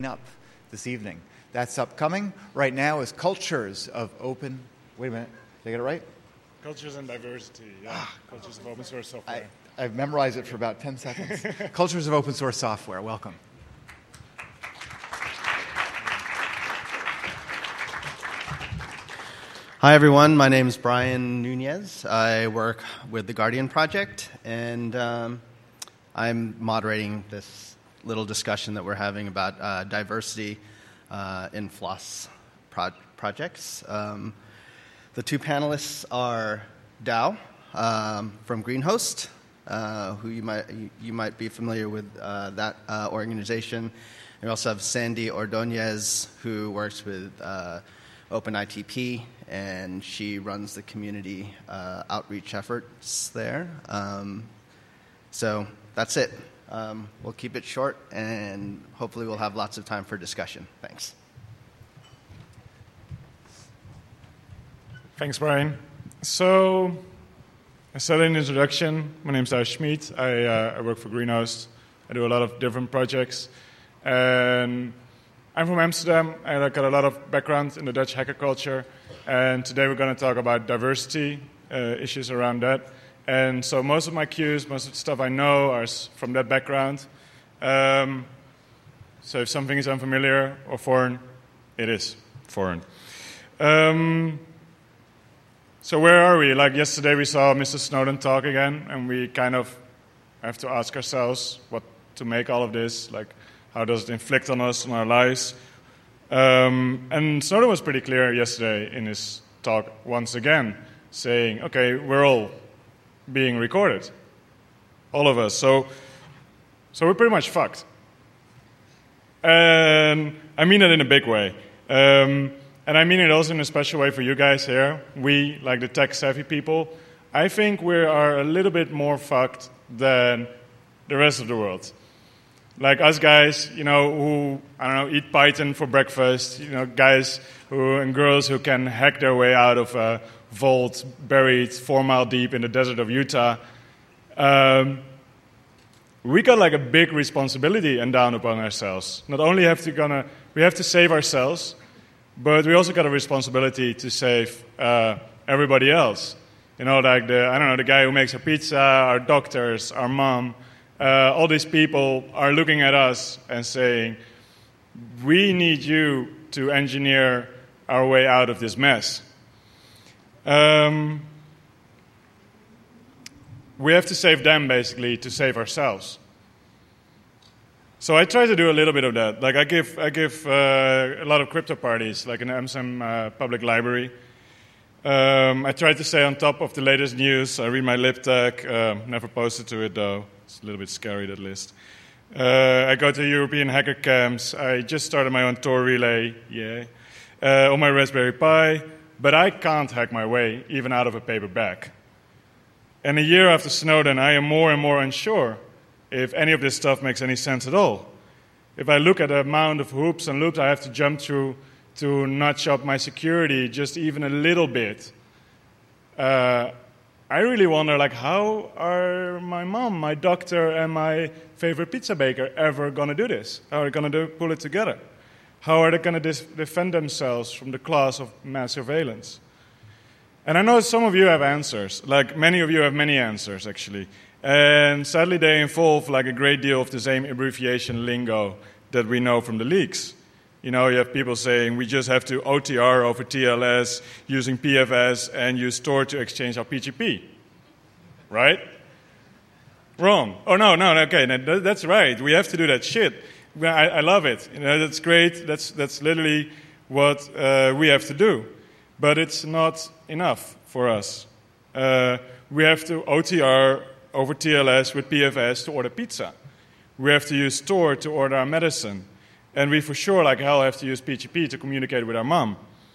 up this evening. That's upcoming. Right now is Cultures of Open... Wait a minute. Did I get it right? Cultures and Diversity, yeah. Cultures of Open Source Software. I've memorized it for about 10 seconds. Cultures of Open Source Software. Welcome. Hi, everyone. My name is Brian Nunez. I work with the Guardian Project, and I'm moderating this little discussion that we're having about diversity in FLOSS projects. The two panelists are Dow from Greenhost, who you might be familiar with that organization. We also have Sandy Ordonez, who works with OpenITP, and she runs the community outreach efforts there. So that's it. We'll keep it short, and hopefully we'll have lots of time for discussion. Thanks. Thanks, Brian. So, I said in the introduction, my name is Dow Schmid. I work for Greenhost. I do a lot of different projects. And I'm from Amsterdam. I got a lot of background in the Dutch hacker culture. And today we're going to talk about diversity, issues around that. And so most of my cues, most of the stuff I know are from that background. So if something is unfamiliar or foreign, it is foreign. So where are we? Like yesterday we saw Mr. Snowden talk again, and we kind of have to ask ourselves what to make all of this. Like, how does it inflict on us, on our lives? And Snowden was pretty clear yesterday in his talk once again, saying, okay, we're all being recorded, all of us. So we're pretty much fucked. And I mean it in a big way. And I mean it also in a special way for you guys here. We, like the tech-savvy people, I think we are a little bit more fucked than the rest of the world. Like us guys, who, eat Python for breakfast, guys and girls who can hack their way out of a vault buried 4 miles deep in the desert of Utah. We got like a big responsibility and down upon ourselves. Not only we have to save ourselves, but we also got a responsibility to save everybody else. Like the guy who makes our pizza, our doctors, our mom. All these people are looking at us and saying, we need you to engineer our way out of this mess. We have to save them, basically, to save ourselves. So I try to do a little bit of that. Like I give a lot of crypto parties, like in the Amsterdam Public Library. I try to stay on top of the latest news. I read my LibTech. Never posted to it, though. It's a little bit scary, that list. I go to European hacker camps. I just started my own Tor relay, on my Raspberry Pi. But I can't hack my way, even out of a paper bag. And a year after Snowden, I am more and more unsure if any of this stuff makes any sense at all. If I look at the amount of hoops and loops I have to jump through to notch up my security just even a little bit, I really wonder, how are my mom, my doctor, and my favorite pizza baker ever going to do this? How are they going to pull it together? How are they going to defend themselves from the class of mass surveillance? And I know some of you have answers. Like, many of you have many answers, actually. And sadly, they involve, a great deal of the same abbreviation lingo that we know from the leaks. You have people saying, we just have to OTR over TLS using PFS and use Tor to exchange our PGP. Right? Wrong. Oh, no, okay, that's right. We have to do that shit. I love it. That's great. That's literally what we have to do. But it's not enough for us. We have to OTR over TLS with PFS to order pizza. We have to use Tor to order our medicine. And we for sure, like hell, have to use PGP to communicate with our mom.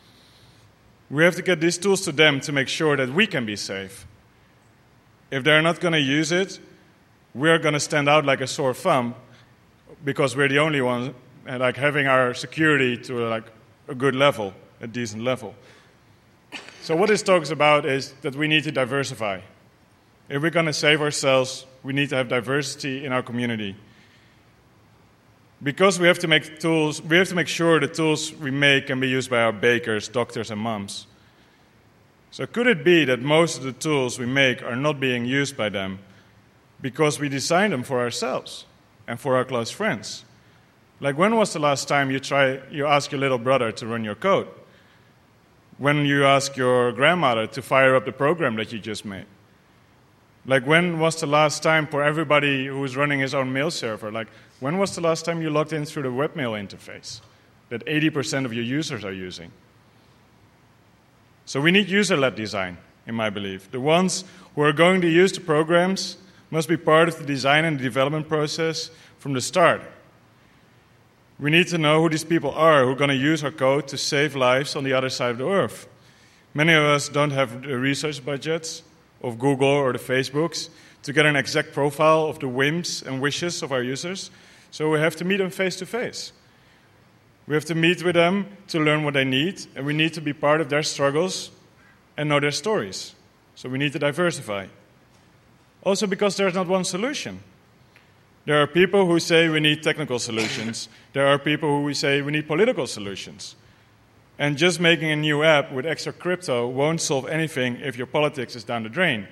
We have to get these tools to them to make sure that we can be safe. If they're not going to use it, we're going to stand out like a sore thumb because we're the only ones having our security to a good level, a decent level. So what this talks about is that we need to diversify. If we're going to save ourselves, we need to have diversity in our community. because we have to make tools, we have to make sure the tools we make can be used by our bakers, doctors, and moms. So could it be that most of the tools we make are not being used by them because we designed them for ourselves and for our close friends? Like, when was the last time you asked your little brother to run your code? When you asked your grandmother to fire up the program that you just made? Like, when was the last time for everybody who is running his own mail server? Like, when was the last time you logged in through the webmail interface that 80% of your users are using? So we need user-led design, in my belief. The ones who are going to use the programs must be part of the design and the development process from the start. We need to know who these people are who are going to use our code to save lives on the other side of the earth. Many of us don't have the research budgets of Google or the Facebooks to get an exact profile of the whims and wishes of our users, so we have to meet them face to face. We have to meet with them to learn what they need, and we need to be part of their struggles and know their stories. So we need to diversify. Also because there's not one solution. There are people who say we need technical solutions. There are people who say we need political solutions. And just making a new app with extra crypto won't solve anything if your politics is down the drain.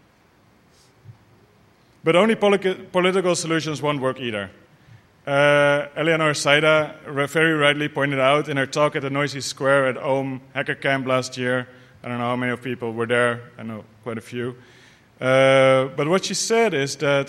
But only political solutions won't work either. Eleanor Saida very rightly pointed out in her talk at the Noisy Square at Ohm Hacker Camp last year. I don't know how many of people were there. I know quite a few. But what she said is that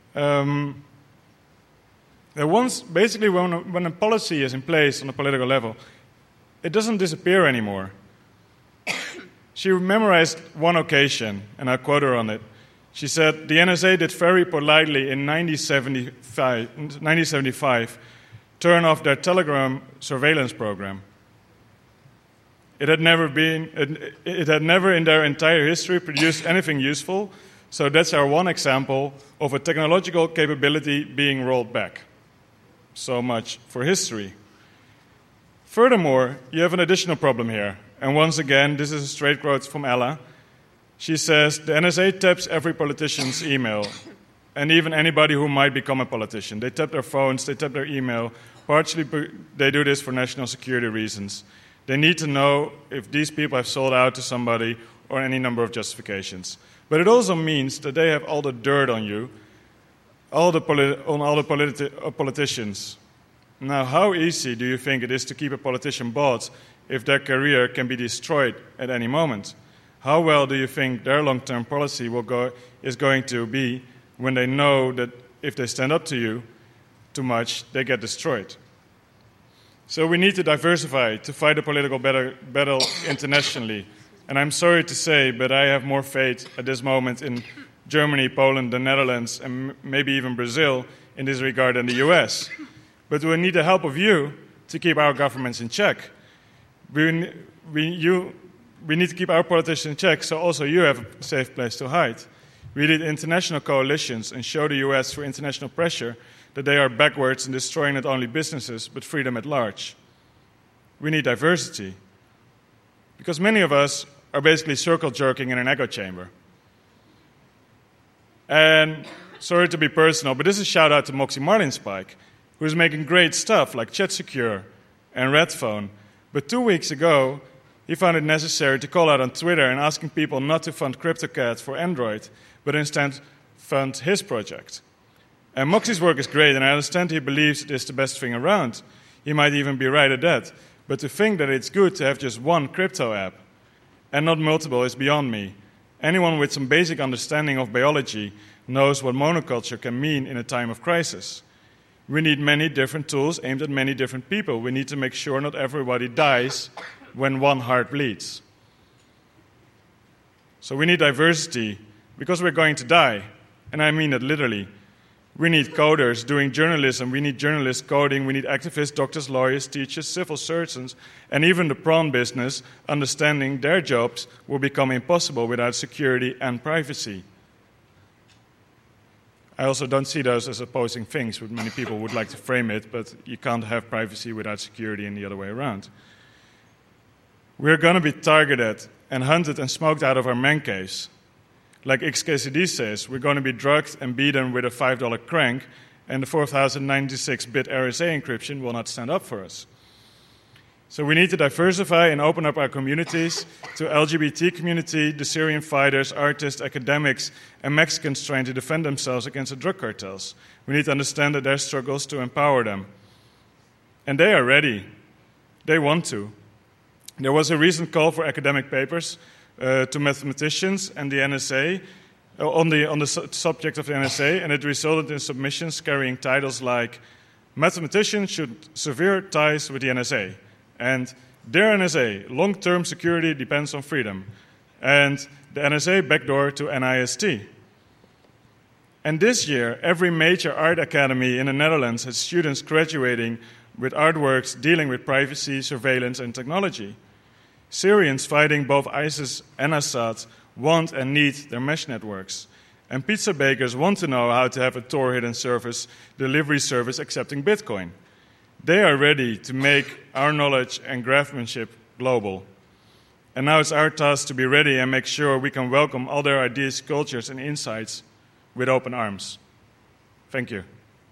basically when a policy is in place on a political level, it doesn't disappear anymore. She memorized one occasion, and I quote her on it. She said, the NSA did very politely in 1975 turn off their Telegram surveillance program. It had never in their entire history produced anything useful, so that's our one example of a technological capability being rolled back. So much for history. Furthermore, you have an additional problem here, and once again, this is a straight quote from Ella. She says, the NSA taps every politician's email, and even anybody who might become a politician. They tap their phones, they tap their email. Partially, they do this for national security reasons. They need to know if these people have sold out to somebody or any number of justifications. But it also means that they have all the dirt on you, on all the politicians. Now, how easy do you think it is to keep a politician bought if their career can be destroyed at any moment? How well do you think their long-term policy is going to be when they know that if they stand up to you too much, they get destroyed? So we need to diversify to fight a political battle internationally. And I'm sorry to say, but I have more faith at this moment in Germany, Poland, the Netherlands, and maybe even Brazil in this regard than the US. But we need the help of you to keep our governments in check. We need to keep our politicians in check, so also you have a safe place to hide. We need international coalitions and show the US through international pressure that they are backwards in destroying not only businesses, but freedom at large. We need diversity. Because many of us are basically circle jerking in an echo chamber. And sorry to be personal, but this is a shout out to Moxie Marlinspike, who's making great stuff like ChatSecure and Redphone. But 2 weeks ago, he found it necessary to call out on Twitter and asking people not to fund CryptoCat for Android, but instead fund his project. And Moxie's work is great, and I understand he believes it is the best thing around. He might even be right at that. But to think that it's good to have just one crypto app and not multiple is beyond me. Anyone with some basic understanding of biology knows what monoculture can mean in a time of crisis. We need many different tools aimed at many different people. We need to make sure not everybody dies when one heart bleeds. So we need diversity because we're going to die, and I mean it literally. We need coders doing journalism, we need journalists coding, we need activists, doctors, lawyers, teachers, civil surgeons, and even the prawn business understanding their jobs will become impossible without security and privacy. I also don't see those as opposing things, but many people would like to frame it, but you can't have privacy without security and the other way around. We're going to be targeted and hunted and smoked out of our man caves. Like XKCD says, we're going to be drugged and beaten with a $5 crank and the 4096-bit RSA encryption will not stand up for us. So we need to diversify and open up our communities to LGBT community, the Syrian fighters, artists, academics, and Mexicans trying to defend themselves against the drug cartels. We need to understand that their struggles to empower them. And they are ready. They want to. There was a recent call for academic papers to mathematicians and the NSA on the subject of the NSA, and it resulted in submissions carrying titles like "Mathematicians should sever ties with the NSA," and "Dear NSA, long-term security depends on freedom," and "The NSA backdoor to NIST." And this year, every major art academy in the Netherlands has students graduating with artworks dealing with privacy, surveillance, and technology. Syrians fighting both ISIS and Assad want and need their mesh networks. And pizza bakers want to know how to have a Tor hidden service delivery service accepting Bitcoin. They are ready to make our knowledge and craftsmanship global. And now it's our task to be ready and make sure we can welcome all their ideas, cultures, and insights with open arms. Thank you.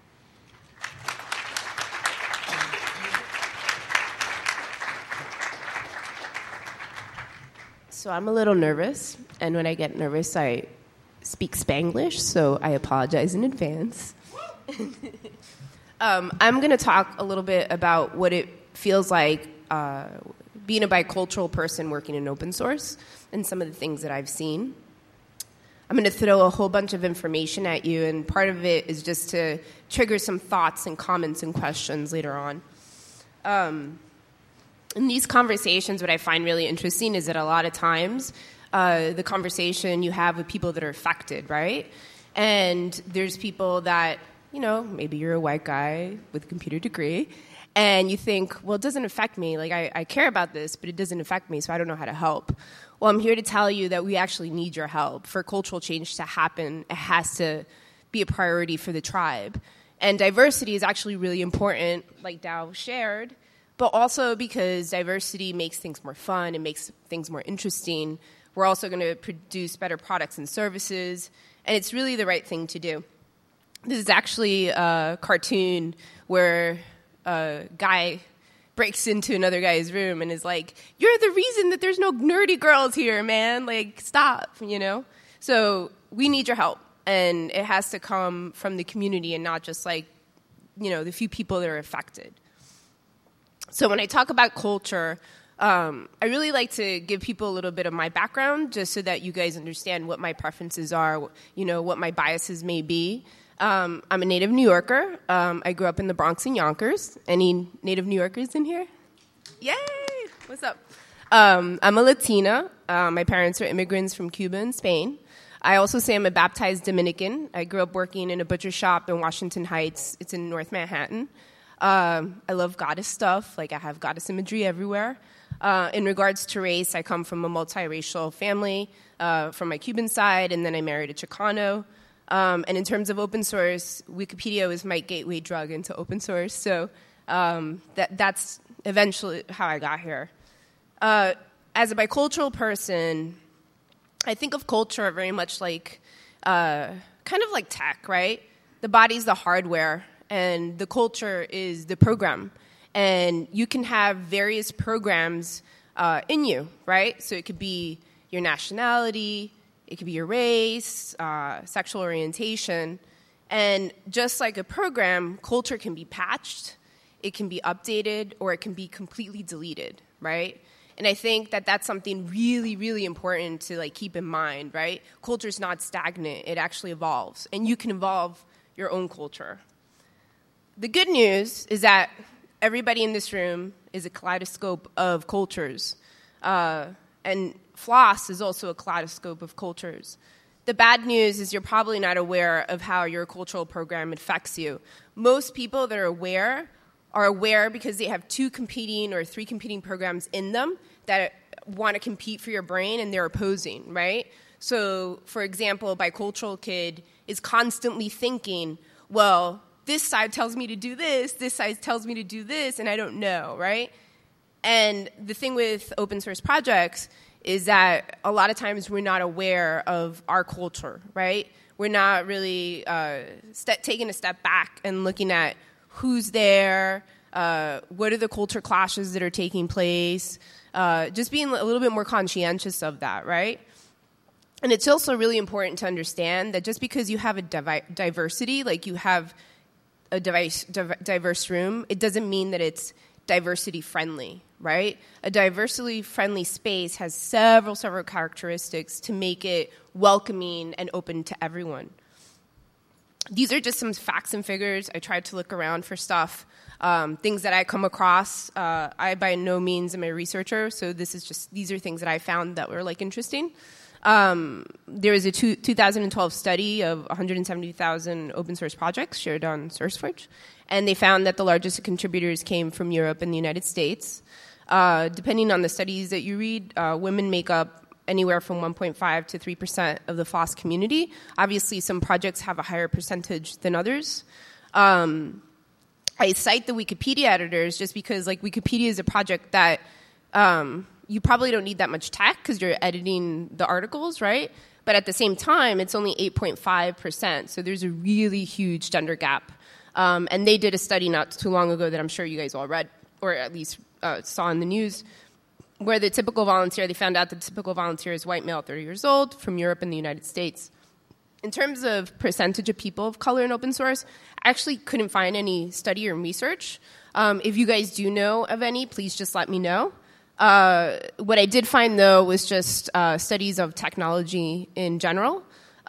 So I'm a little nervous, and when I get nervous, I speak Spanglish, so I apologize in advance. I'm going to talk a little bit about what it feels like being a bicultural person working in open source and some of the things that I've seen. I'm going to throw a whole bunch of information at you, and part of it is just to trigger some thoughts and comments and questions later on. In these conversations, what I find really interesting is that a lot of times the conversation you have with people that are affected, right? And there's people that, you know, maybe you're a white guy with a computer degree, and you think, well, it doesn't affect me. Like, I care about this, but it doesn't affect me, so I don't know how to help. Well, I'm here to tell you that we actually need your help. For cultural change to happen, it has to be a priority for the tribe. And diversity is actually really important, like Dow shared, but also because diversity makes things more fun, it makes things more interesting. We're also going to produce better products and services, and it's really the right thing to do. This is actually a cartoon where a guy breaks into another guy's room and is like, "You're the reason that there's no nerdy girls here, man. Like, stop," you know? So we need your help, and it has to come from the community and not just, like, you know, the few people that are affected. So when I talk about culture, I really like to give people a little bit of my background just so that you guys understand what my preferences are, you know, what my biases may be. I'm a native New Yorker. I grew up in the Bronx and Yonkers. Any native New Yorkers in here? Yay! What's up? I'm a Latina. My parents are immigrants from Cuba and Spain. I also say I'm a baptized Dominican. I grew up working in a butcher shop in Washington Heights. It's in North Manhattan. I love goddess stuff. Like, I have goddess imagery everywhere. In regards to race, I come from a multiracial family from my Cuban side, and then I married a Chicano. And in terms of open source, Wikipedia was my gateway drug into open source. So that's eventually how I got here. As a bicultural person, I think of culture very much like kind of like tech, right? The body's the hardware, and the culture is the program. And you can have various programs in you, right? So it could be your nationality, it could be your race, sexual orientation. And just like a program, culture can be patched, it can be updated, or it can be completely deleted, right? And I think that that's something really, really important to, like, keep in mind, right? Culture's not stagnant, it actually evolves. And you can evolve your own culture. The good news is that everybody in this room is a kaleidoscope of cultures. And Floss is also a kaleidoscope of cultures. The bad news is you're probably not aware of how your cultural program affects you. Most people that are aware because they have 2 competing or 3 competing programs in them that want to compete for your brain, and they're opposing, right? So, for example, a bicultural kid is constantly thinking, well, this side tells me to do this side tells me to do this, and I don't know, right? And the thing with open source projects is that a lot of times we're not aware of our culture, right? We're not really taking a step back and looking at who's there, what are the culture clashes that are taking place, just being a little bit more conscientious of that, right? And it's also really important to understand that just because you have a diversity, like you have a diverse room, it doesn't mean that it's diversity friendly, right? A diversity friendly space has several characteristics to make it welcoming and open to everyone. These are just some facts and figures. I tried to look around for stuff, things that I come across. I by no means am a researcher, so these are things that I found that were like interesting. There was a 2012 study of 170,000 open source projects shared on SourceForge, and they found that the largest contributors came from Europe and the United States. Depending on the studies that you read, women make up anywhere from 1.5 to 3% of the FOSS community. Obviously, some projects have a higher percentage than others. I cite the Wikipedia editors just because, like, Wikipedia is a project that you probably don't need that much tech because you're editing the articles, right? But at the same time, it's only 8.5%. So there's a really huge gender gap. And they did a study not too long ago that I'm sure you guys all read, or at least saw in the news, where the typical volunteer, they found out that the typical volunteer is white male, 30 years old, from Europe and the United States. In terms of percentage of people of color in open source, I actually couldn't find any study or research. If you guys do know of any, please just let me know. What I did find, though, was just studies of technology in general.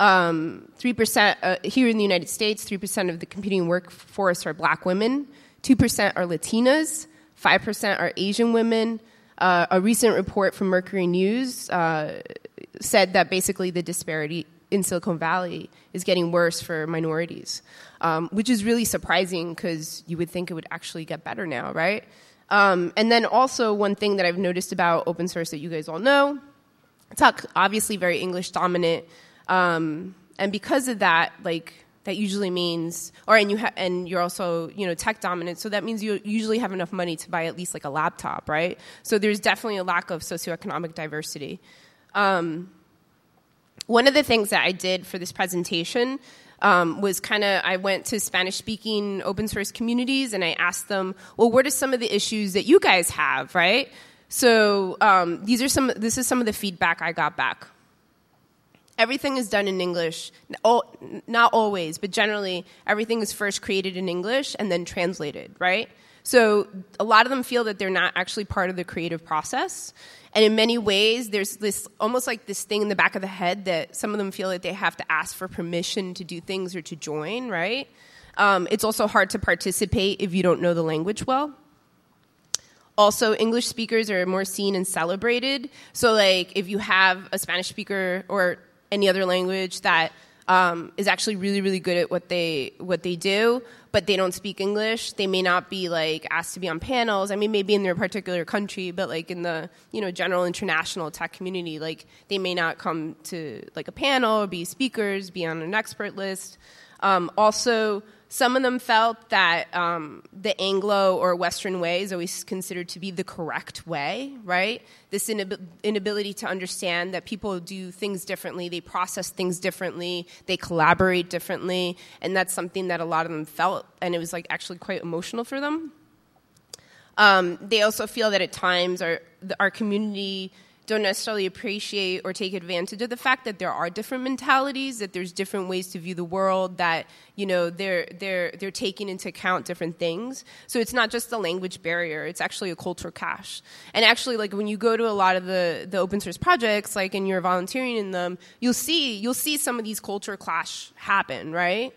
3% here in the United States, 3% of the computing workforce are black women, 2% are Latinas, 5% are Asian women. A recent report from Mercury News said that basically the disparity in Silicon Valley is getting worse for minorities, which is really surprising because you would think it would actually get better now, right? And then also one thing that I've noticed about open source that you guys all know, it's obviously very English dominant, and because of that, like that usually means, and you're also tech dominant, so that means you usually have enough money to buy at least like a laptop, right? So there's definitely a lack of socioeconomic diversity. One of the things that I did for this presentation was I went to Spanish-speaking open source communities and I asked them, well, what are some of the issues that you guys have, right? So this is some of the feedback I got back. Everything is done in English. Not always, but generally, everything is first created in English and then translated, right? So a lot of them feel that they're not actually part of the creative process. And in many ways, there's this almost like this thing in the back of the head that some of them feel that they have to ask for permission to do things or to join, right? It's also hard to participate if you don't know the language well. Also, English speakers are more seen and celebrated. So like if you have a Spanish speaker or any other language that is actually really, really good at what they do, but they don't speak English, they may not be like asked to be on panels. I mean, maybe in their particular country, but like in the general international tech community, like they may not come to like a panel or be speakers, be on an expert list. Also, some of them felt that the Anglo or Western way is always considered to be the correct way, right? This inability to understand that people do things differently, they process things differently, they collaborate differently, and that's something that a lot of them felt, and it was like actually quite emotional for them. They also feel that at times our community don't necessarily appreciate or take advantage of the fact that there are different mentalities, that there's different ways to view the world, that they're taking into account different things. So it's not just the language barrier; it's actually a cultural clash. And actually, like when you go to a lot of the open source projects, like and you're volunteering in them, you'll see some of these culture clash happen, right?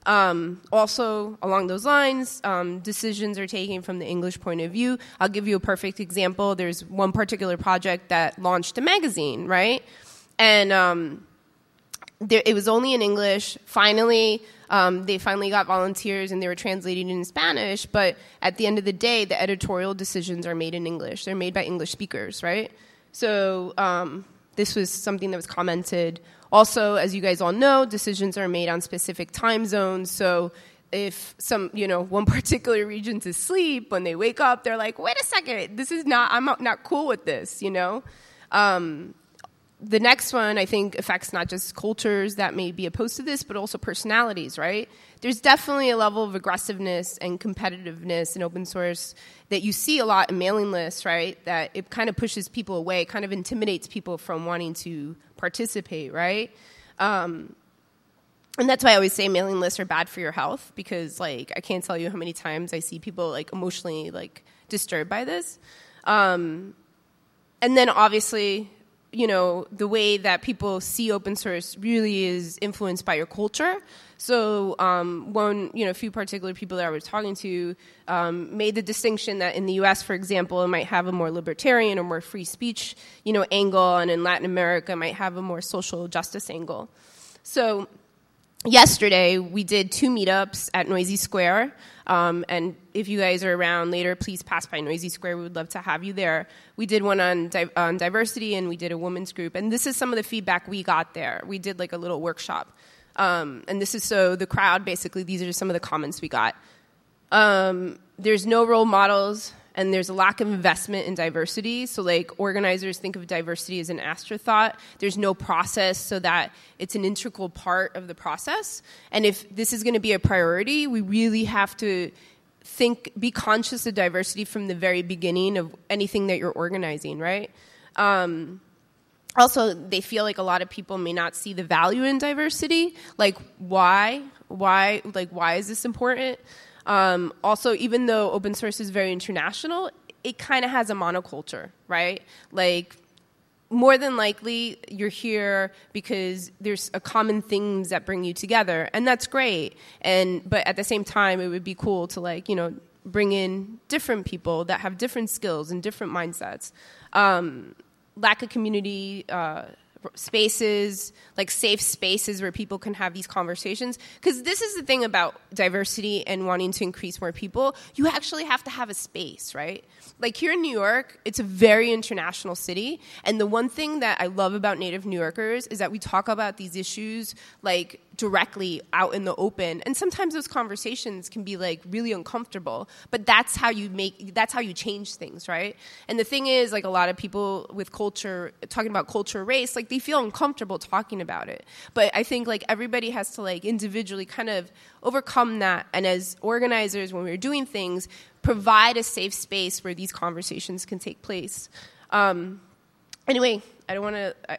Also, along those lines, decisions are taken from the English point of view. I'll give you a perfect example. There's one particular project that launched a magazine, right? And it was only in English. Finally, they finally got volunteers and they were translating in Spanish. But at the end of the day, the editorial decisions are made in English. They're made by English speakers, right? So this was something that was commented. Also, as you guys all know, decisions are made on specific time zones. So if one particular region's asleep, when they wake up, they're like, wait a second, I'm not cool with this, the next one, I think, affects not just cultures that may be opposed to this, but also personalities, right? There's definitely a level of aggressiveness and competitiveness in open source that you see a lot in mailing lists, right? That it kind of pushes people away, kind of intimidates people from wanting to participate, right? And that's why I always say mailing lists are bad for your health, because, like, I can't tell you how many times I see people, like, emotionally, like, disturbed by this. And then, obviously, you know, the way that people see open source really is influenced by your culture. So a few particular people that I was talking to made the distinction that in the U.S., for example, it might have a more libertarian or more free speech, you know, angle, and in Latin America, it might have a more social justice angle. So yesterday, we did 2 meetups at Noisy Square. And if you guys are around later, please pass by Noisy Square. We would love to have you there. We did one on diversity, and we did a women's group. And this is some of the feedback we got there. We did like a little workshop. And this is so the crowd, basically, these are just some of the comments we got. There's no role models, and there's a lack of investment in diversity. So, like, organizers think of diversity as an afterthought. There's no process so that it's an integral part of the process. And if this is going to be a priority, we really have to be conscious of diversity from the very beginning of anything that you're organizing, right? Also, they feel like a lot of people may not see the value in diversity. Like, why? Like, why is this important? Also, even though open source is very international, it kind of has a monoculture, right? Like, more than likely, you're here because there's a common things that bring you together, and that's great. But at the same time, it would be cool to, like, you know, bring in different people that have different skills and different mindsets. Lack of community spaces, like safe spaces where people can have these conversations. Because this is the thing about diversity and wanting to increase more people. You actually have to have a space, right? Like here in New York, it's a very international city. And the one thing that I love about native New Yorkers is that we talk about these issues like directly out in the open. And sometimes those conversations can be like really uncomfortable, but that's how you change things, right? And the thing is, like, a lot of people with culture, talking about culture, race, like, they feel uncomfortable talking about it. But I think, like, everybody has to, like, individually kind of overcome that. And as organizers, when we're doing things, provide a safe space where these conversations can take place. Anyway, I want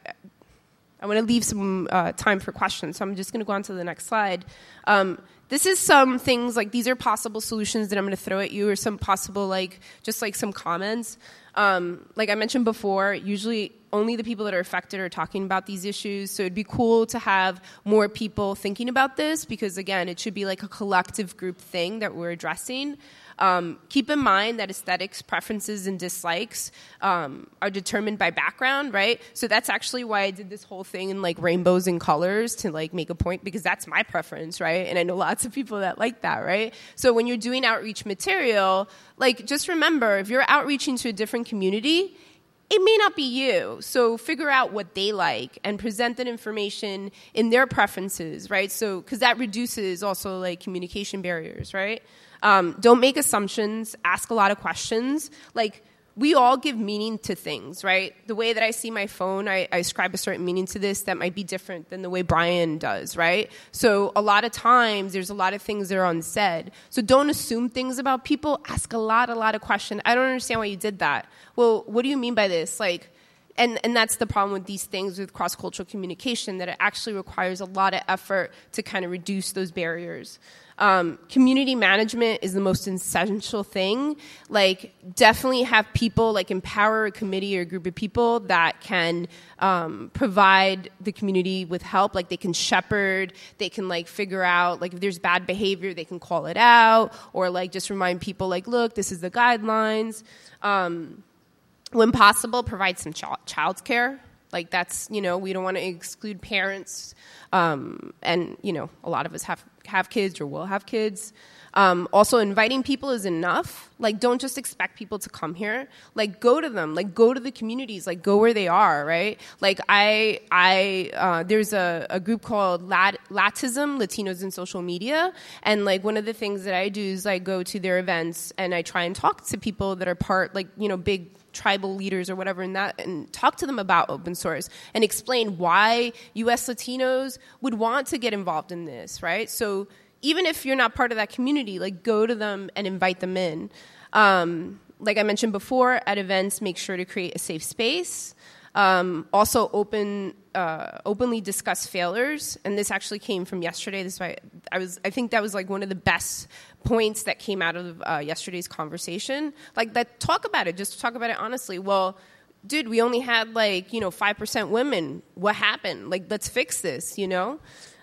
to leave some time for questions, so I'm just going to go on to the next slide. This is some things, like, these are possible solutions that I'm going to throw at you, or some possible, like, just like some comments. Like I mentioned before, usually only the people that are affected are talking about these issues, so it'd be cool to have more people thinking about this, because, again, it should be like a collective group thing that we're addressing. Keep in mind that aesthetics, preferences, and dislikes are determined by background, right? So that's actually why I did this whole thing in, like, rainbows and colors to, like, make a point, because that's my preference, right? And I know lots of people that like that, right? So when you're doing outreach material, like, just remember, if you're outreaching to a different community, it may not be you. So figure out what they like and present that information in their preferences, right? So, because that reduces also, like, communication barriers, right? Don't make assumptions. Ask a lot of questions. Like, we all give meaning to things, right? The way that I see my phone, I ascribe a certain meaning to this that might be different than the way Brian does, right? So a lot of times, there's a lot of things that are unsaid. So don't assume things about people. Ask a lot of questions. I don't understand why you did that. Well, what do you mean by this? Like, and that's the problem with these things with cross-cultural communication, that it actually requires a lot of effort to kind of reduce those barriers. Community management is the most essential thing. Like, definitely have people, like, empower a committee or a group of people that can provide the community with help. Like, they can shepherd, they can, like, figure out, like, if there's bad behavior, they can call it out, or, like, just remind people, like, look, this is the guidelines. When possible, provide some child care. Like, that's, you know, we don't want to exclude parents. And, you know, a lot of us have kids or will have kids. Also, inviting people is enough. Like, don't just expect people to come here. Like, go to them. Like, go to the communities. Like, go where they are, right? Like, there's a group called Latism, Latinos in Social Media. And, like, one of the things that I do is I go to their events and I try and talk to people that are part, like, you know, big tribal leaders or whatever, and talk to them about open source and explain why U.S. Latinos would want to get involved in this, right? So even if you're not part of that community, like, go to them and invite them in. Like I mentioned before, at events, make sure to create a safe space. Also, openly discuss failures, and this actually came from yesterday. This is why I think that was like one of the best points that came out of yesterday's conversation. Like, that, talk about it. Just talk about it honestly. Well, dude, we only had 5% women. What happened? Like, let's fix this. You know.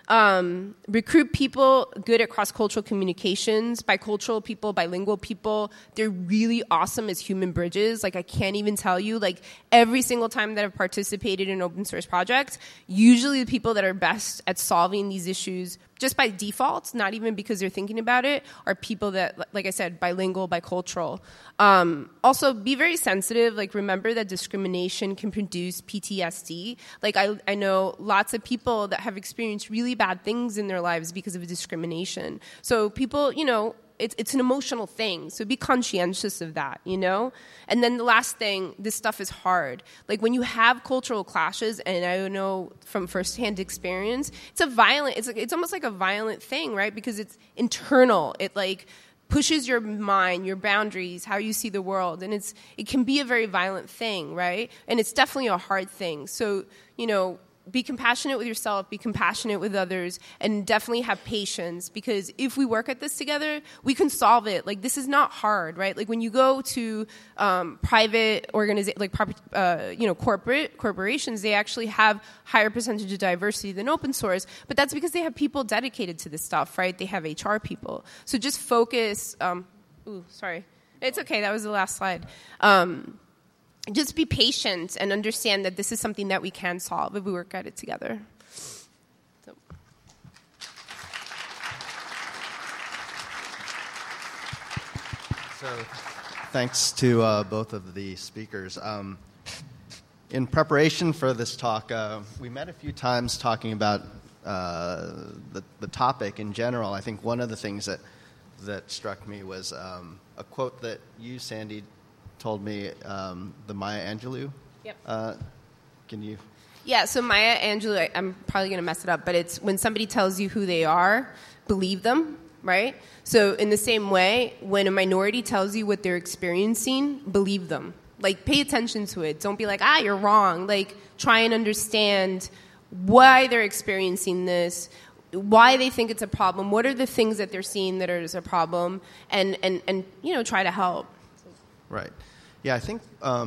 Recruit people good at cross-cultural communications. Bicultural people, bilingual people, they're really awesome as human bridges. Like, I can't even tell you, like, every single time that I've participated in an open source project, usually the people that are best at solving these issues just by default, not even because they're thinking about it, are people that, like I said, bilingual, bicultural. Also, be very sensitive. Like, remember that discrimination can produce PTSD. Like, I know lots of people that have experienced really bad things in their lives because of discrimination. So people, you know, it's an emotional thing. So be conscientious of that, you know? And then the last thing, this stuff is hard. Like, when you have cultural clashes, and I know from firsthand experience, it's almost like a violent thing, right? Because it's internal. It, like, pushes your mind, your boundaries, how you see the world. And it can be a very violent thing, right? And it's definitely a hard thing. So, you know, be compassionate with yourself, be compassionate with others, and definitely have patience, because if we work at this together, we can solve it. Like, this is not hard, right? Like, when you go to private organizations, like, corporations, they actually have higher percentage of diversity than open source, but that's because they have people dedicated to this stuff, right? They have HR people. So just focus. Sorry. It's okay. That was the last slide. Just be patient and understand that this is something that we can solve if we work at it together. So, thanks to both of the speakers. In preparation for this talk, we met a few times talking about the topic in general. I think one of the things that struck me was a quote that you, Sandy, told me, the Maya Angelou. Yep. Can you? Yeah, so Maya Angelou, I'm probably going to mess it up, but it's when somebody tells you who they are, believe them, right? So in the same way, when a minority tells you what they're experiencing, believe them. Like, pay attention to it. Don't be like, you're wrong. Like, try and understand why they're experiencing this, why they think it's a problem, what are the things that they're seeing that is a problem, and you know, try to help. Right. Yeah, I think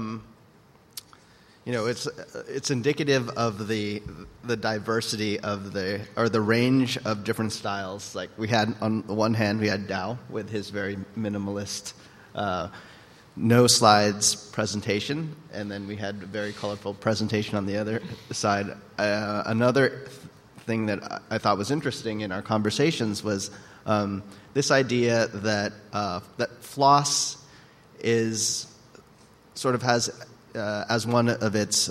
you know, it's indicative of the diversity of the range of different styles. Like, we had, on the one hand, we had Dao with his very minimalist, no slides presentation, and then we had a very colorful presentation on the other side. Another thing that I thought was interesting in our conversations was this idea that floss is sort of has as one of its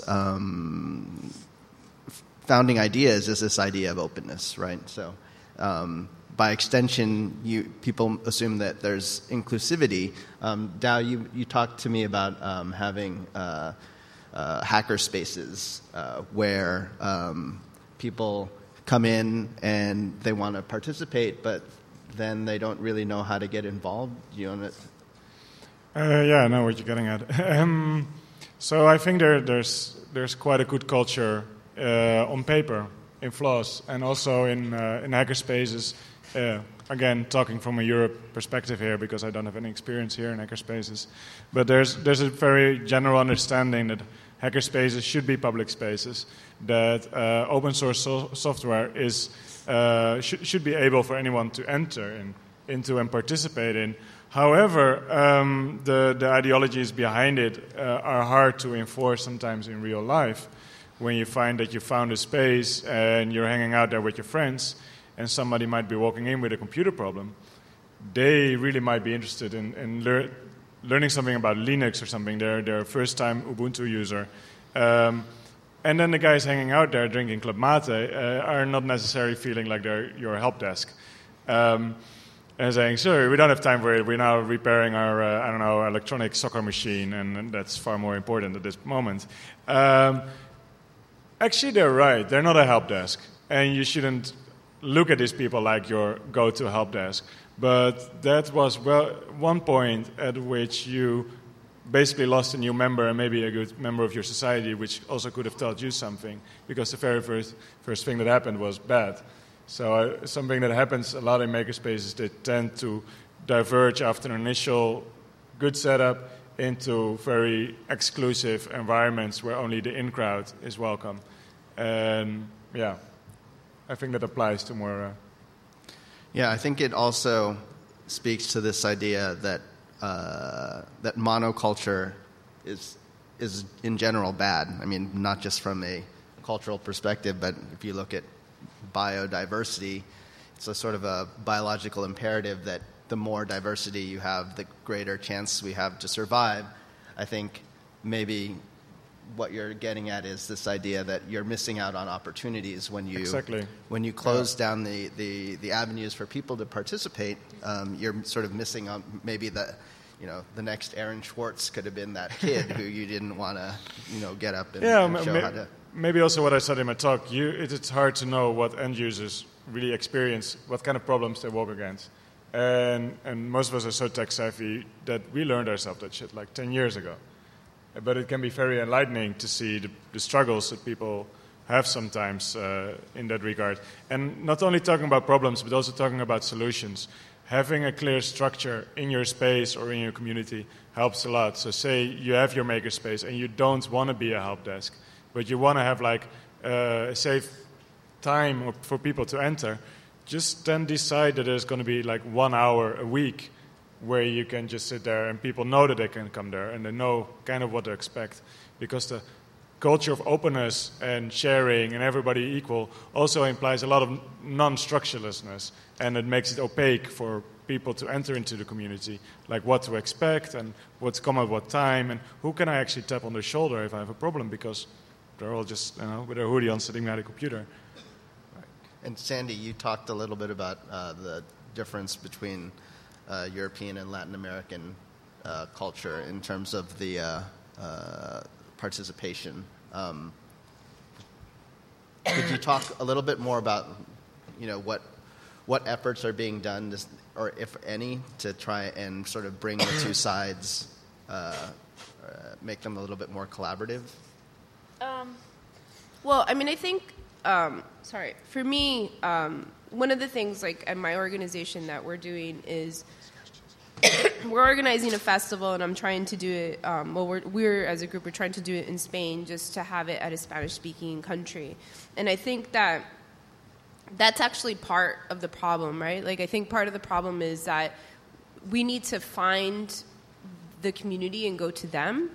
founding ideas is this idea of openness, right? So by extension, people assume that there's inclusivity. Dao, you talked to me about having hacker spaces where people come in and they want to participate, but then they don't really know how to get involved. Do you own it? Yeah, I know what you're getting at. So I think there's quite a good culture on paper in Floss, and also in hackerspaces. Again, talking from a Europe perspective here, because I don't have any experience here in hackerspaces. But there's a very general understanding that hackerspaces should be public spaces, that open source software should be able for anyone to enter into and participate in. However, the ideologies behind it are hard to enforce sometimes in real life. When you find that you found a space and you're hanging out there with your friends, and somebody might be walking in with a computer problem, they really might be interested in learning something about Linux or something. They're a first-time Ubuntu user. And then the guys hanging out there drinking Club Mate are not necessarily feeling like they're your help desk. And saying, sorry, we don't have time for it. We're now repairing our, electronic soccer machine, and that's far more important at this moment. Actually, they're right. They're not a help desk. And you shouldn't look at these people like your go-to help desk. But that was one point at which you basically lost a new member and maybe a good member of your society, which also could have taught you something, because the very first thing that happened was bad. So something that happens a lot in makerspaces, they tend to diverge after an initial good setup into very exclusive environments where only the in-crowd is welcome. And yeah, I think that applies to more... Yeah, I think it also speaks to this idea that that monoculture is in general bad. I mean, not just from a cultural perspective, but if you look at biodiversity, it's a sort of a biological imperative that the more diversity you have, the greater chance we have to survive. I think maybe what you're getting at is this idea that you're missing out on opportunities when you close down the avenues for people to participate. You're sort of missing on maybe the next Aaron Schwartz could have been that kid who you didn't want to get up and show how to. Maybe also what I said in my talk, it's hard to know what end users really experience, what kind of problems they walk against. And most of us are so tech savvy that we learned ourselves that shit like 10 years ago. But it can be very enlightening to see the struggles that people have sometimes in that regard. And not only talking about problems, but also talking about solutions. Having a clear structure in your space or in your community helps a lot. So say you have your makerspace and you don't want to be a help desk, but you want to have like a safe time for people to enter, just then decide that there's going to be like 1 hour a week where you can just sit there and people know that they can come there and they know kind of what to expect. Because the culture of openness and sharing and everybody equal also implies a lot of non-structurelessness, and it makes it opaque for people to enter into the community, like what to expect and what's come at what time and who can I actually tap on their shoulder if I have a problem, because they're all just with their hoodie on sitting behind a computer. Right. And Sandy, you talked a little bit about the difference between European and Latin American culture in terms of the participation. Could you talk a little bit more about, what efforts are being done, or if any, to try and sort of bring the two sides, make them a little bit more collaborative? Well, I mean, I think, for me, one of the things, like, at my organization that we're doing is we're organizing a festival, and I'm trying to do it, we're as a group, we're trying to do it in Spain just to have it at a Spanish-speaking country. And I think that that's actually part of the problem, right? Like, I think part of the problem is that we need to find the community and go to them.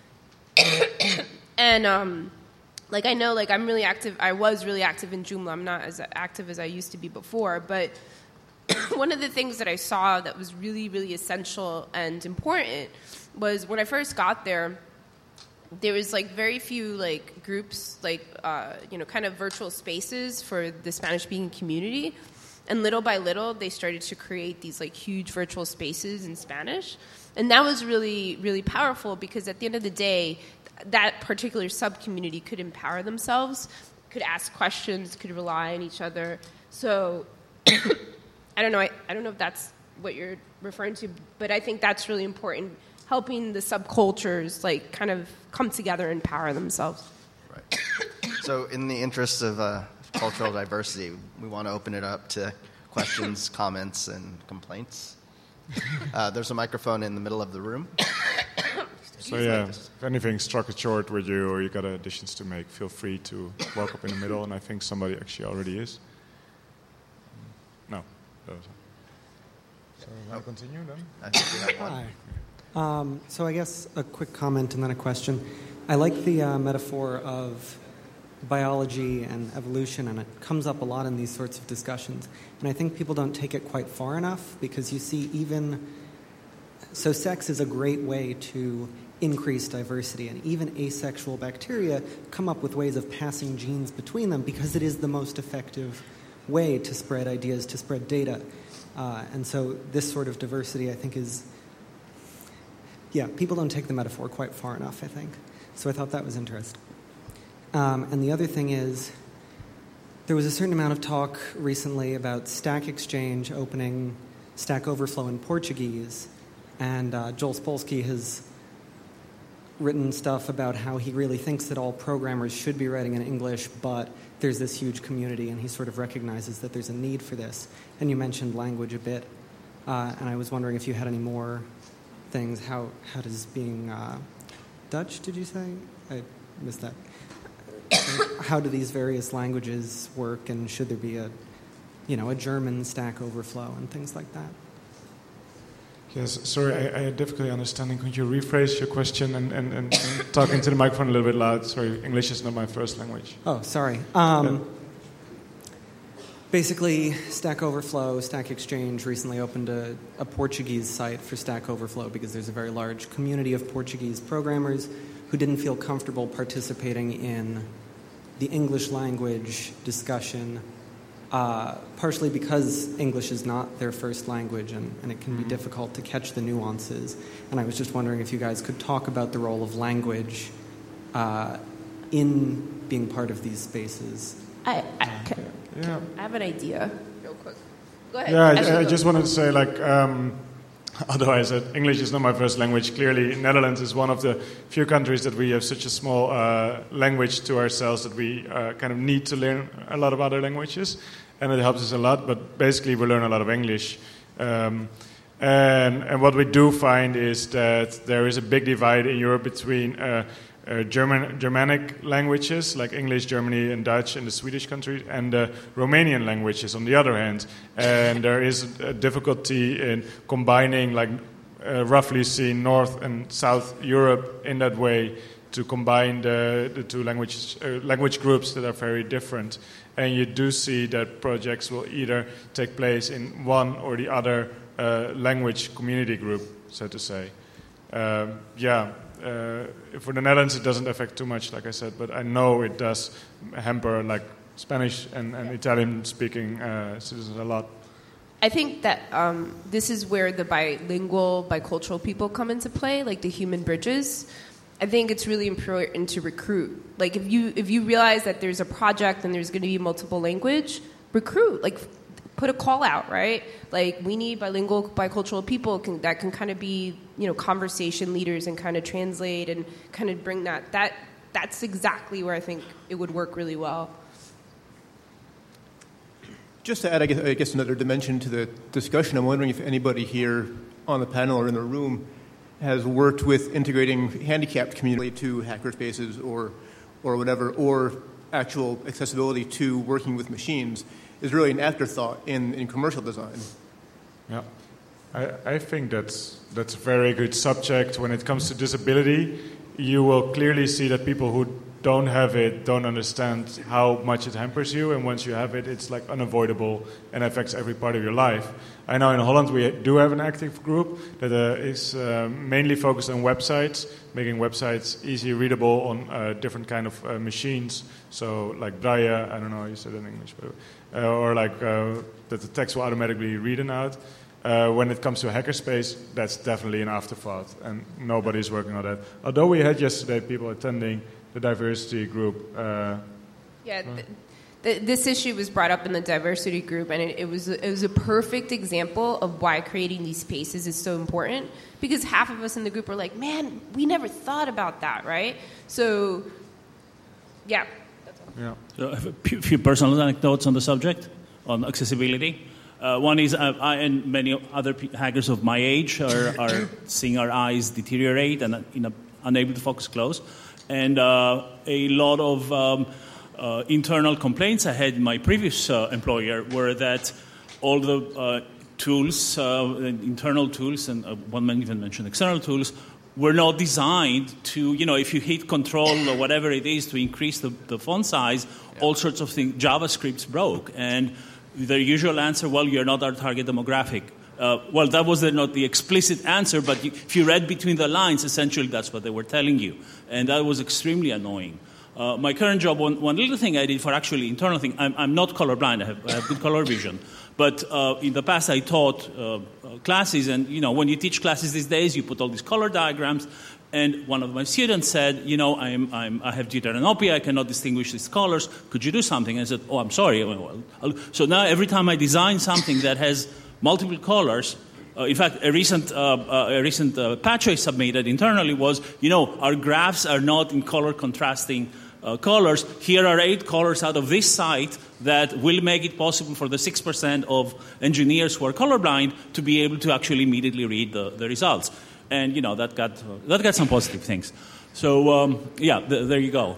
And, I know, I'm really active. I was really active in Joomla. I'm not as active as I used to be before. But one of the things that I saw that was really, really essential and important was when I first got there, there was, very few, groups, kind of virtual spaces for the Spanish-speaking community. And little by little, they started to create these, huge virtual spaces in Spanish. And that was really, really powerful because at the end of the day, that particular sub-community could empower themselves, could ask questions, could rely on each other. So I don't know. I don't know if that's what you're referring to, but I think that's really important, helping the subcultures, kind of come together and empower themselves. Right. So in the interest of cultural diversity, we want to open it up to questions, comments, and complaints. There's a microphone in the middle of the room. So yeah, if anything struck a chord with you or you got additions to make, feel free to walk up in the middle, and I think somebody actually already is. No. So want to continue then? I think we have one. Hi. So I guess a quick comment and then a question. I like the metaphor of biology and evolution, and it comes up a lot in these sorts of discussions. And I think people don't take it quite far enough, because you see so sex is a great way to increase diversity, and even asexual bacteria come up with ways of passing genes between them because it is the most effective way to spread ideas, to spread data. And so this sort of diversity, I think, people don't take the metaphor quite far enough, I think. So I thought that was interesting. And the other thing is, there was a certain amount of talk recently about Stack Exchange opening Stack Overflow in Portuguese, and Joel Spolsky has written stuff about how he really thinks that all programmers should be writing in English, but there's this huge community, and he sort of recognizes that there's a need for this. And you mentioned language a bit, and I was wondering if you had any more things. How does being Dutch, did you say? I missed that. How do these various languages work, and should there be a German Stack Overflow and things like that? Yes, sorry, I had difficulty understanding. Could you rephrase your question and talk into the microphone a little bit loud? Sorry, English is not my first language. Oh, sorry. Basically, Stack Overflow, Stack Exchange recently opened a Portuguese site for Stack Overflow because there's a very large community of Portuguese programmers who didn't feel comfortable participating in the English language discussion, partially because English is not their first language, and it can be difficult to catch the nuances. And I was just wondering if you guys could talk about the role of language in being part of these spaces. I have an idea, real quick. Go ahead. Yeah, I just wanted to say, although I said English is not my first language, clearly Netherlands is one of the few countries that we have such a small language to ourselves that we kind of need to learn a lot of other languages, and it helps us a lot, but basically we learn a lot of English. And what we do find is that there is a big divide in Europe between Germanic languages like English, Germany, and Dutch in the Swedish countries, and Romanian languages on the other hand. And there is a difficulty in combining, roughly seen, North and South Europe in that way, to combine the two language groups that are very different. And you do see that projects will either take place in one or the other language community group, so to say. For the Netherlands, it doesn't affect too much, like I said, but I know it does hamper Spanish and Italian-speaking citizens a lot. I think that this is where the bilingual, bicultural people come into play, like the human bridges. I think it's really important to recruit. Like if you realize that there's a project and there's going to be multiple language, recruit. Put a call out, right? We need bilingual, bicultural people that can kind of be, conversation leaders and kind of translate and kind of bring that. That's exactly where I think it would work really well. Just to add, I guess another dimension to the discussion, I'm wondering if anybody here on the panel or in the room has worked with integrating handicapped community to hackerspaces or whatever, or actual accessibility to working with machines is really an afterthought in commercial design. Yeah, I think that's a very good subject. When it comes to disability, you will clearly see that people who don't have it don't understand how much it hampers you, and once you have it, it's unavoidable and affects every part of your life. I know in Holland we do have an active group that is mainly focused on websites, making websites easy readable on different kind of machines. So like Braille, I don't know how you said it in English, but, or that the text will automatically read it out. When it comes to a hackerspace, that's definitely an afterthought, and nobody's working on that. Although we had yesterday people attending the diversity group. This issue was brought up in the diversity group, and it was a perfect example of why creating these spaces is so important, because half of us in the group were like, man, we never thought about that, right? So, yeah. That's all. Yeah. So I have a few personal anecdotes on the subject, on accessibility. One is I and many other hackers of my age are seeing our eyes deteriorate and unable to focus close. And a lot of internal complaints I had in my previous employer were that all the tools, internal tools, and one man even mentioned external tools, were not designed to, if you hit control or whatever it is to increase the font size, all sorts of things, JavaScripts broke. And their usual answer, well, you're not our target demographic. Well, that was not the explicit answer, but if you read between the lines, essentially that's what they were telling you. And that was extremely annoying. My current job, one little thing I did for actually internal thing, I'm not colorblind, I have good color vision. But in the past I taught classes, and when you teach classes these days, you put all these color diagrams. And one of my students said, I have deuteranopia, I cannot distinguish these colors. Could you do something? And I said, oh, I'm sorry. So now every time I design something that has multiple colors, in fact, a recent patch I submitted internally was, our graphs are not in color contrasting colors. Here are 8 colors out of this site that will make it possible for the 6% of engineers who are colorblind to be able to actually immediately read the results. And, that got some positive things. So, there you go.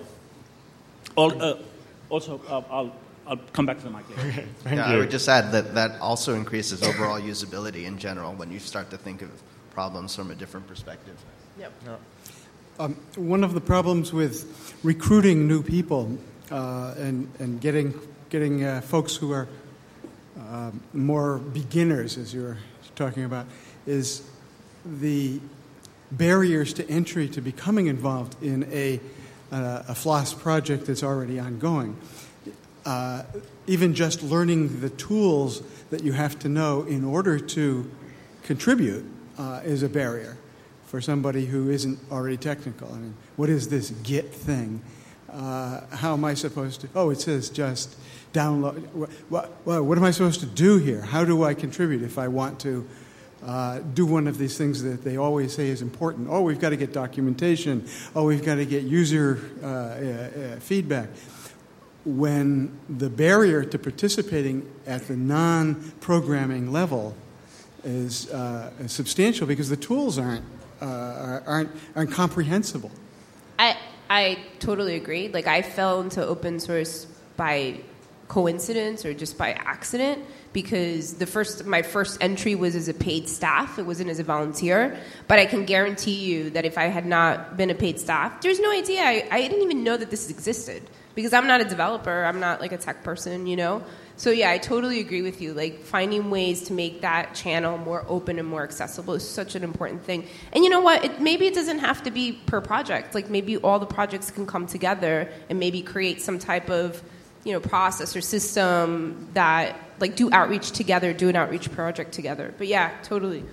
Also, I'll come back to the mic later. Okay, thank you. I would just add that also increases overall usability in general when you start to think of problems from a different perspective. Yep. Yeah. One of the problems with recruiting new people and getting folks who are more beginners, as you were talking about, is the barriers to entry to becoming involved in a FLOSS project that's already ongoing. Even just learning the tools that you have to know in order to contribute is a barrier for somebody who isn't already technical. I mean, what is this Git thing? How am I supposed to? Oh, it says just download. What am I supposed to do here? How do I contribute if I want to do one of these things that they always say is important? Oh, we've got to get documentation. Oh, we've got to get user feedback. When the barrier to participating at the non-programming level is substantial because the tools aren't comprehensible. I totally agree. Like, I fell into open source by coincidence or just by accident because my first entry was as a paid staff. It wasn't as a volunteer. But I can guarantee you that if I had not been a paid staff, there's no idea. I didn't even know that this existed. Because I'm not a developer, I'm not like a tech person, So yeah, I totally agree with you. Like, finding ways to make that channel more open and more accessible is such an important thing. And you know what? Maybe it doesn't have to be per project. Like, maybe all the projects can come together and maybe create some type of, process or system that, like, do outreach together, do an outreach project together. But yeah, totally.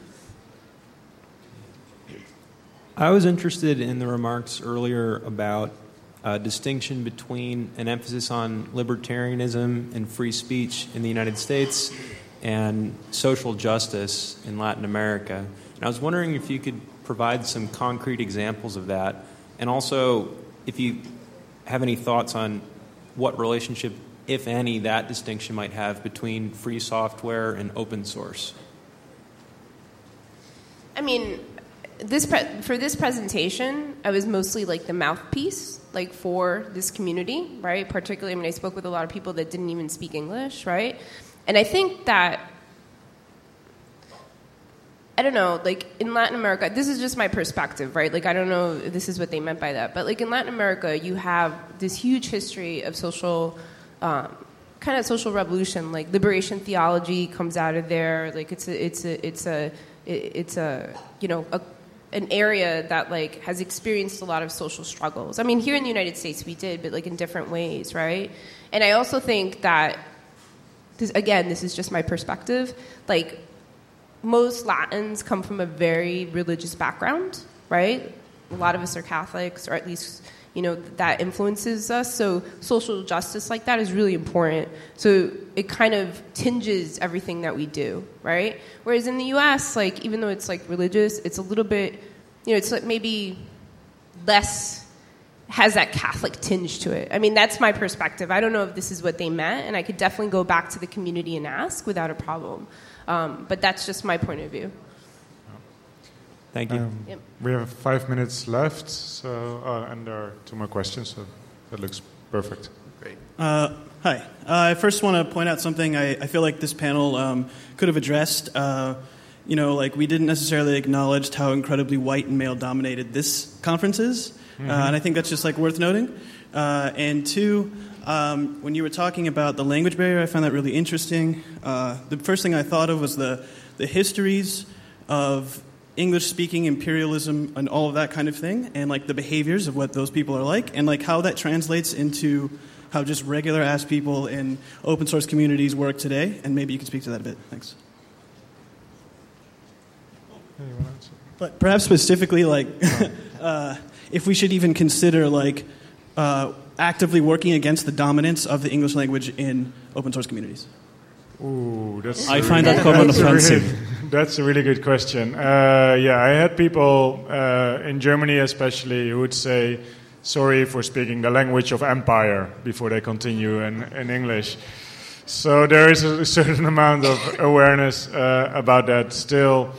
I was interested in the remarks earlier about distinction between an emphasis on libertarianism and free speech in the United States and social justice in Latin America. And I was wondering if you could provide some concrete examples of that, and also if you have any thoughts on what relationship, if any, that distinction might have between free software and open source. I mean, for this presentation, I was mostly like the mouthpiece, like for this community, right? Particularly, I spoke with a lot of people that didn't even speak English, right? And I think that, I don't know, like in Latin America, this is just my perspective, right? Like, I don't know if this is what they meant by that, but like in Latin America, you have this huge history of social, kind of social revolution, like liberation theology comes out of there. Like it's an area that like has experienced a lot of social struggles. I mean, here in the United States we did, but like in different ways, right? And I also think that this is just my perspective. Like, most Latins come from a very religious background, right? A lot of us are Catholics, or at least, that influences us. So social justice like that is really important. So it kind of tinges everything that we do, right? Whereas in the U.S., like, even though it's like religious, it's a little bit, it's like maybe less, has that Catholic tinge to it. I mean, that's my perspective. I don't know if this is what they meant, and I could definitely go back to the community and ask without a problem. But that's just my point of view. Thank you. Yep. We have 5 minutes left, so and there are 2 more questions, so that looks perfect. Great. Hi. I first want to point out something I feel like this panel could have addressed. like we didn't necessarily acknowledge how incredibly white and male dominated this conference is. And I think that's just like worth noting. And two, when you were talking about the language barrier, I found that really interesting. The first thing I thought of was the histories of English-speaking imperialism and all of that kind of thing, and like the behaviors of what those people are like, and like how that translates into how just regular-ass people in open-source communities work today. And maybe you can speak to that a bit. Thanks. But perhaps specifically, like, if we should even consider like actively working against the dominance of the English language in open-source communities. Ooh, I find that comment offensive. That's a really good question. I had people in Germany especially who would say, sorry for speaking the language of empire before they continue in English. So there is a certain amount of awareness about that still.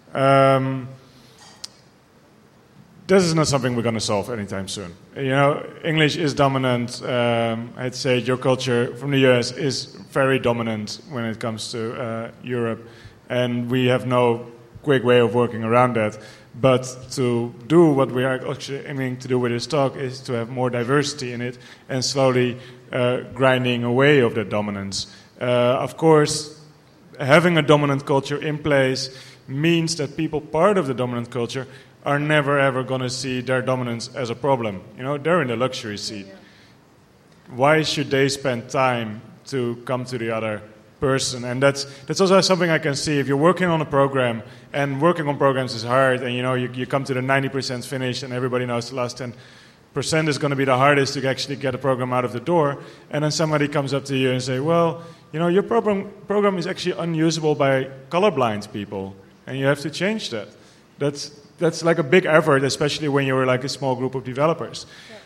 This is not something we're going to solve anytime soon. English is dominant. I'd say your culture from the US is very dominant when it comes to Europe, and we have no quick way of working around that. But to do what we are actually aiming to do with this talk is to have more diversity in it and slowly grinding away of that dominance. Of course, having a dominant culture in place means that people part of the dominant culture are never ever going to see their dominance as a problem. They're in the luxury seat. Why should they spend time to come to the other person? And that's also something I can see. If you're working on a program, and working on programs is hard, and you come to the 90% finish, and everybody knows the last 10% is going to be the hardest to actually get a program out of the door, and then somebody comes up to you and say, well, your program is actually unusable by colorblind people, and you have to change that. That's like a big effort, especially when you're like a small group of developers. Yeah.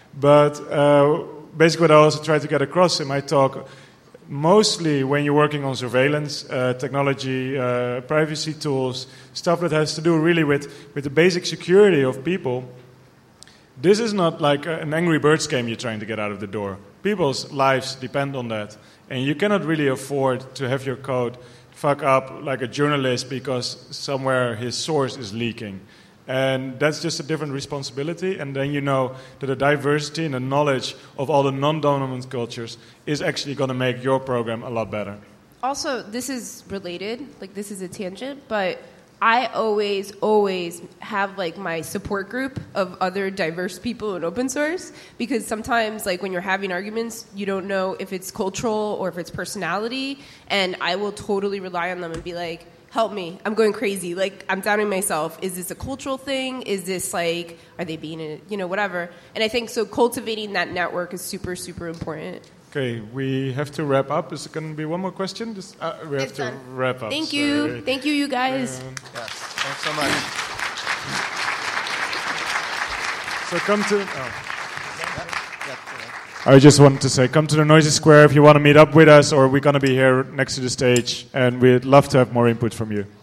But basically what I also try to get across in my talk, mostly when you're working on surveillance, technology, privacy tools, stuff that has to do really with the basic security of people, this is not like an Angry Birds game you're trying to get out of the door. People's lives depend on that. And you cannot really afford to have your code fuck up like a journalist because somewhere his source is leaking. And that's just a different responsibility. And then you know that the diversity and the knowledge of all the non-dominant cultures is actually going to make your program a lot better. Also, this is related, like this is a tangent, but I always have like my support group of other diverse people in open source, because sometimes like when you're having arguments, you don't know if it's cultural or if it's personality, and I will totally rely on them and be like, help me, I'm going crazy, like I'm doubting myself. Is this a cultural thing? Is this like, are they being, whatever? And I think so cultivating that network is super, super important. Okay, we have to wrap up. Is there going to be one more question? We have to wrap up. Thank you. Sorry. Thank you, you guys. Yes, thanks so much. So come to... I just wanted to say, come to the Noisy Square if you want to meet up with us, or we're going to be here next to the stage, and we'd love to have more input from you.